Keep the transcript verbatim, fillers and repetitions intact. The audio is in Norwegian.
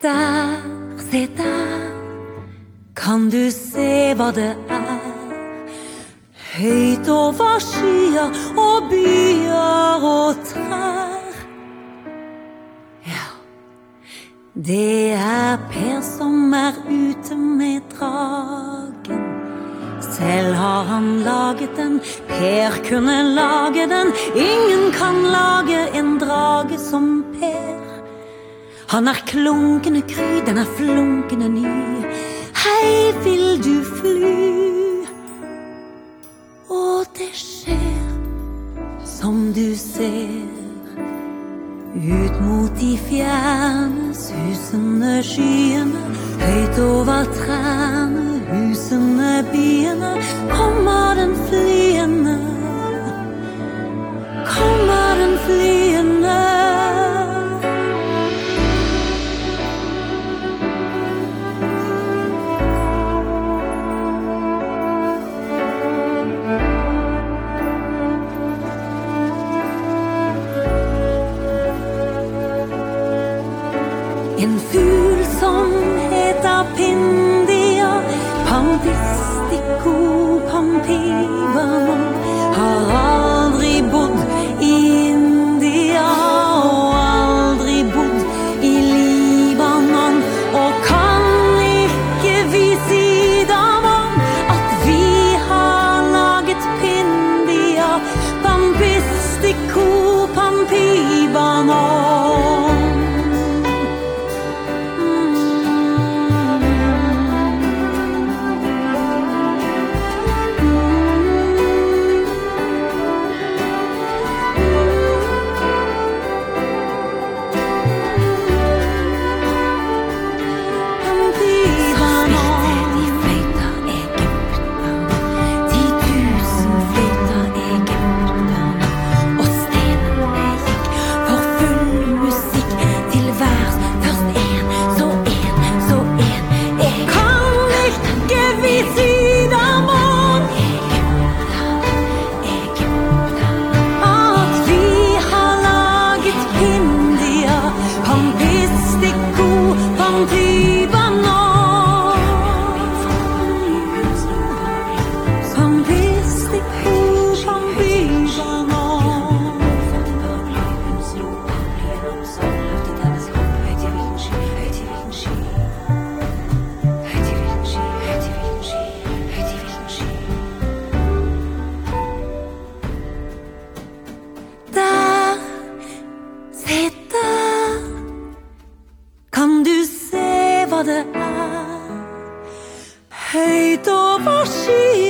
Der, se der, kan du se hva det er? Høyt over skyer og byer og trær. Ja, det er Per som er ute med dragen. Selv har han laget den, Per kunne lage den. Ingen kan lage en drage som Per. Han er klunkende kry, den er flunkende ny. Hei, vil du fly? Og det skjer som du ser. Ut mot de fjerne, susende skyene. Høyt over trærne, husene, byene. Kommer den flyende, kommer den flyende. En fugl som heter Pindia, Pampistico, Pampibano, har aldri bodd i India og aldri bodd i Libanon, og kan ikke vi si dem om at vi har laget Pindia, Pampistico, Pampibano. Kan du se hva det er? Høyt over skyer